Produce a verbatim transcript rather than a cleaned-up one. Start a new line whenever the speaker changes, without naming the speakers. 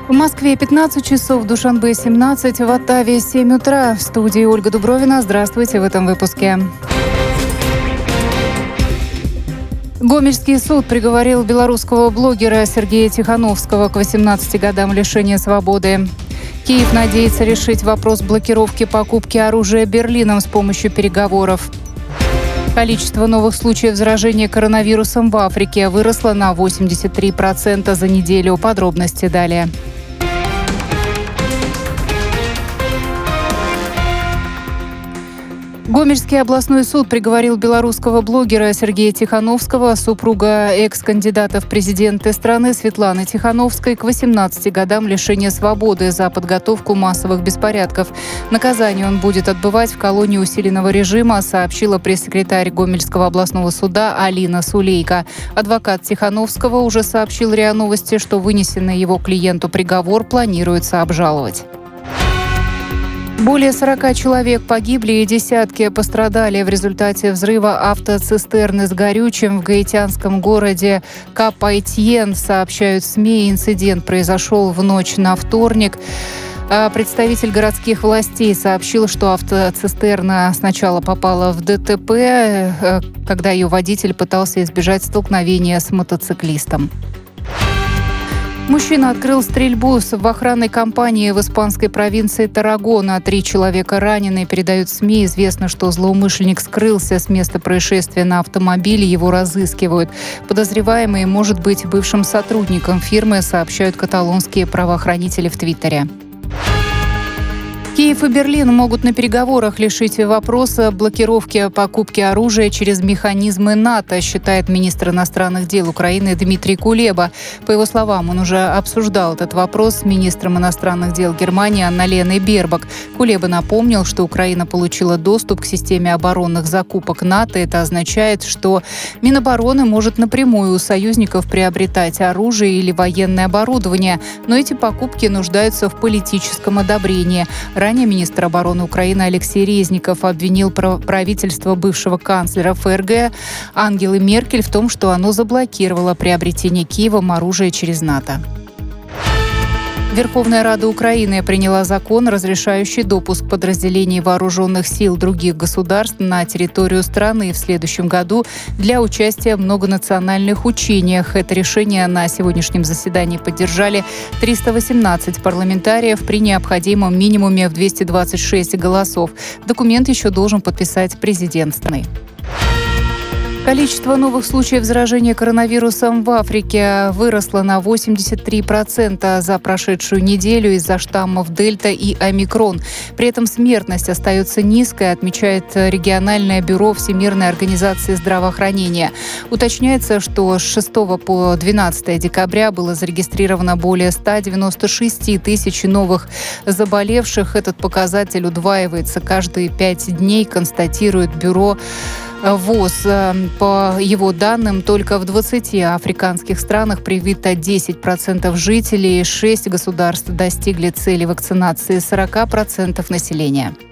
В Москве пятнадцать часов, в Душанбе семнадцать, в Оттаве семь утра. В студии Ольга Дубровина. Здравствуйте в этом выпуске. Гомельский суд приговорил белорусского блогера Сергея Тихановского к восемнадцати годам лишения свободы. Киев надеется решить вопрос блокировки покупки оружия Берлином с помощью переговоров. Количество новых случаев заражения коронавирусом в Африке выросло на восемьдесят три процента за неделю. Подробности далее. Гомельский областной суд приговорил белорусского блогера Сергея Тихановского, супруга экс-кандидата в президенты страны Светланы Тихановской, к восемнадцати годам лишения свободы за подготовку массовых беспорядков. Наказание он будет отбывать в колонии усиленного режима, сообщила пресс-секретарь Гомельского областного суда Алина Сулейко. Адвокат Тихановского уже сообщил РИА Новости, что вынесенный его клиенту приговор планируется обжаловать. Более сорока человек погибли и десятки пострадали в результате взрыва автоцистерны с горючим в гаитянском городе Кап-Айтьен, сообщают СМИ. Инцидент произошел в ночь на вторник. Представитель городских властей сообщил, что автоцистерна сначала попала в ДТП, когда ее водитель пытался избежать столкновения с мотоциклистом. Мужчина открыл стрельбу в охранной компании в испанской провинции Таррагона. Три человека ранены, передают СМИ. Известно, что злоумышленник скрылся с места происшествия на автомобиле. Его разыскивают. Подозреваемый может быть бывшим сотрудником фирмы, сообщают каталонские правоохранители в Твиттере. Киев и Берлин могут на переговорах решить вопроса блокировки покупки оружия через механизмы НАТО, считает министр иностранных дел Украины Дмитрий Кулеба. По его словам, он уже обсуждал этот вопрос с министром иностранных дел Германии Анна-Леной Бербок. Кулеба напомнил, что Украина получила доступ к системе оборонных закупок НАТО. Это означает, что Минобороны может напрямую у союзников приобретать оружие или военное оборудование, но эти покупки нуждаются в политическом одобрении. Ранее министр обороны Украины Алексей Резников обвинил правительство бывшего канцлера ФРГ Ангелы Меркель в том, что оно заблокировало приобретение Киевом оружия через НАТО. Верховная Рада Украины приняла закон, разрешающий допуск подразделений вооруженных сил других государств на территорию страны в следующем году для участия в многонациональных учениях. Это решение на сегодняшнем заседании поддержали триста восемнадцать парламентариев при необходимом минимуме в двести двадцать шесть голосов. Документ еще должен подписать президент страны. Количество новых случаев заражения коронавирусом в Африке выросло на восемьдесят три процента за прошедшую неделю из-за штаммов Дельта и Омикрон. При этом смертность остается низкой, отмечает региональное бюро Всемирной организации здравоохранения. Уточняется, что с шестого по двенадцатое декабря было зарегистрировано более ста девяноста шести тысяч новых заболевших. Этот показатель удваивается каждые пять дней, констатирует бюро ВОЗ. По его данным, только в двадцати африканских странах привито десять процентов жителей, шесть государств достигли цели вакцинации сорока процентов населения.